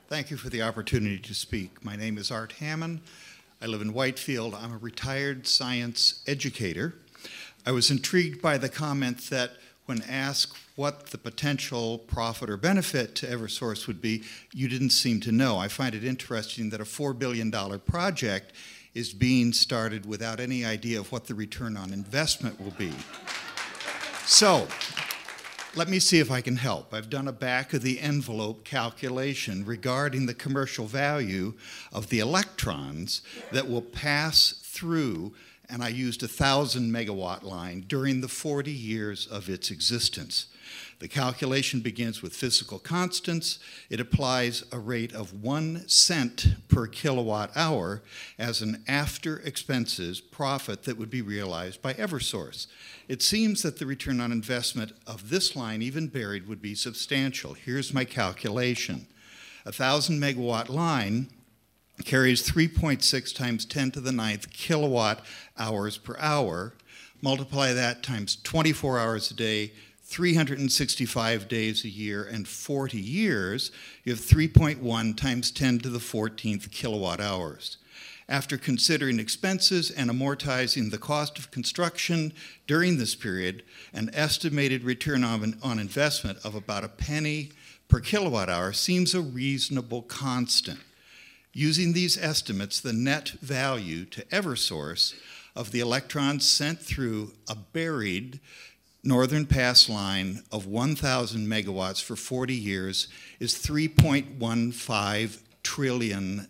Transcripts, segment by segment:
Thank you for the opportunity to speak. My name is Art Hammond. I live in Whitefield. I'm a retired science educator. I was intrigued by the comment that when asked what the potential profit or benefit to Eversource would be, you didn't seem to know. I find it interesting that a $4 billion project is being started without any idea of what the return on investment will be. So, let me see if I can help. I've done a back-of-the-envelope calculation regarding the commercial value of the electrons that will pass through, and I used a 1,000-megawatt line during the 40 years of its existence. The calculation begins with physical constants. It applies a rate of 1 cent per kilowatt hour as an after-expenses profit that would be realized by Eversource. It seems that the return on investment of this line, even buried, would be substantial. Here's my calculation. A 1,000-megawatt line carries 3.6 times 10 to the 9th kilowatt hours per hour. Multiply that times 24 hours a day, 365 days a year, and 40 years, you have 3.1 times 10 to the 14th kilowatt hours. After considering expenses and amortizing the cost of construction during this period, an estimated return on investment of about a penny per kilowatt hour seems a reasonable constant. Using these estimates, the net value to Eversource of the electrons sent through a buried Northern Pass line of 1,000 megawatts for 40 years is $3.15 trillion.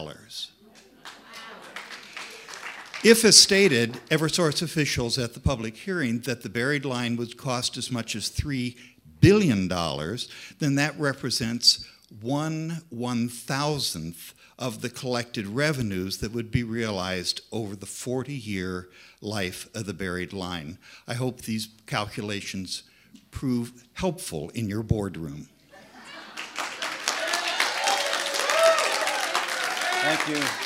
If, as stated, Eversource officials at the public hearing that the buried line would cost as much as $3 billion, then that represents 1/1,000th of the collected revenues that would be realized over the 40-year life of the buried line. I hope these calculations prove helpful in your boardroom. Thank you.